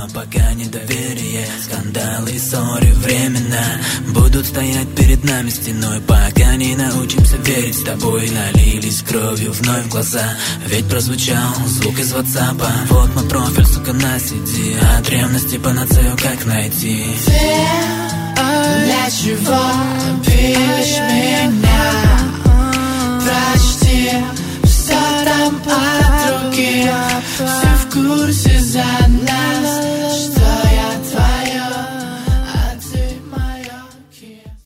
пока недоверие. Скандалы и ссоры временно будут стоять перед нами стеной, пока не научимся верить. С тобой налились кровью вновь глаза, ведь прозвучал звук из WhatsApp. Вот мой профиль, сука, на CD. От ревности панацею как найти? Для чего бишь меня? Прочти все там от руки. Все в курсе за нас.